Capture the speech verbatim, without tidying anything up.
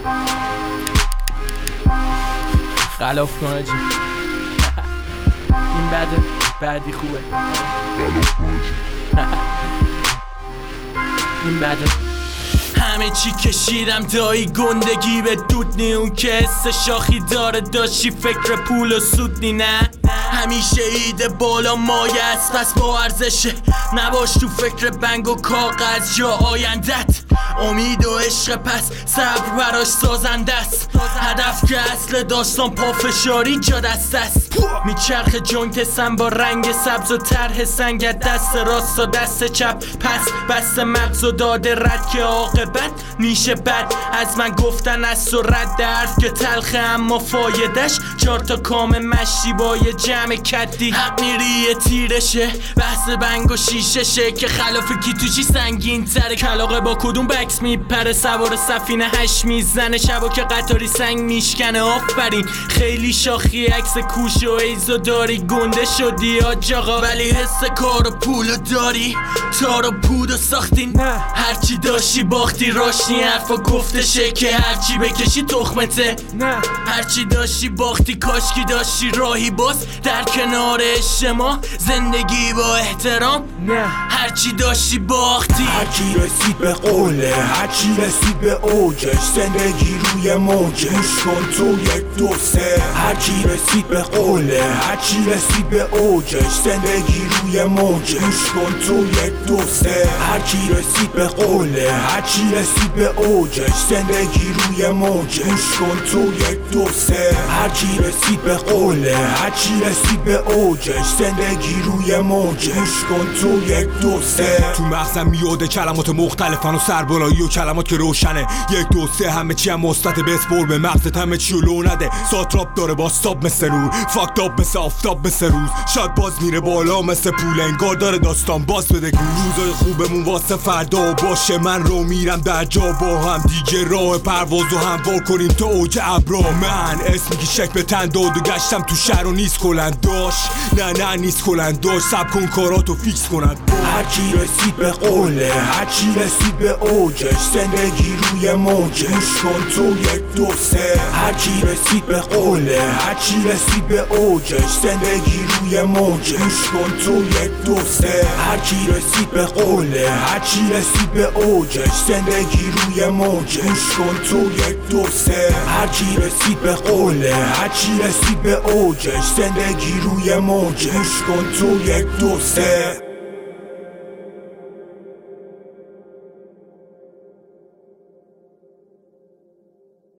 غلاف کن آجی. این بده، بعدی خوبه. غلاف کن آجی. این بده. همه چی کشیدم دایی گندگی به دود نی، اون که حس شاخی داره داشتی فکر پول و سود نی. نه همیشه ایده بالا مایه است پس با ارزشه، نباش تو فکر بنگ و کاغذ یا آیندت. امید و عشق پس صبر براش سازنده است، هدف که اصل داستان پافشاری جا دست است. میچرخ جوینت سم با رنگ سبز و طرح سنگ، دست راست و دست چپ پس بست مغز و داده رد که عاقبت میشه بد. از من گفتن است و رد حرف که تلخه اما فایدش چهار تا کام مشتی با یه جمع کدی. حق میری تیرشه بحث بنگ و شیششه که خلاف کی تو چی سنگین تره. کلاقه با کدوم بکس میپره سوار سفینه هش میزنه، شبا که قطاری سنگ میشکنه. آفرین خیلی شاخی عکس کوش و ایزو داری، گنده شدی آج آقا ولی حس کار و پولو داری. تار و پودو ساختین هرچی داشتی باختی، راشنی حرفا گفتشه که هرچی بکشی تخمته. نه هرچی داشتی باختی، کاشکی داشتی راهی باز در کنار شما زندگی با احترام. نه هرچی داشتی باختی. هرچی رسید به قوله، هرچی رسید به اوجش، زندگی روی موجه گوش کن تو یک دو سه. هرچی رسید به قوله، هرچی رسید به اوجش، زندگی روی موجه گوش کن تو یک دو سه. هرچی رسید به قوله، هرچی رسید به اوجش، زندگی روی موجه گوش کن تو یک دو سه. هرچی رسید به قوله، هرچی رسید به اوجش، زندگی روی موجه گوش کن تو یک دو سه. تو مغزم میاده کلمات مختلفن و سربالایی و کلمات که روشنه. یک دو سه همه چی هم مثبت، بسپر به مغزت همه چی و لو نده. ساتراپ داره با استاب مثل نور، فاکتاب مثل آفتاب مثل روز. شاید باز میره بالا مثل پول، انگار داره داستان باز بده گروز. روزای خوبمون واسه فردا باشه، من رو میرم در جا با هم دیگه راه پرواز و هموار کنیم تا اوج ابرا. من اسمی که شک به تن داد و گشتم تو شهر و نیست کلنداش. نه نه نیست کلنداش، سب کن کاراتو فیکس کنند. هرچی رسید به قوله، هرچی رسید به اوجش، زندگی روی موجه گوش کن تو یک دو سه. هرچی رسید به قوله، هرچی رسید به اوجش، زندگی روی موجه گوش کن تو یک دو سه. هرچی رسید به قوله، هرچی رسید به اوجش، زندگی روی موجه گوش کن تو یک دو سه. هرچی رسید به قوله، هرچی رسید به اوجش، زندگی روی موجه گوش کن تو یک دو سه.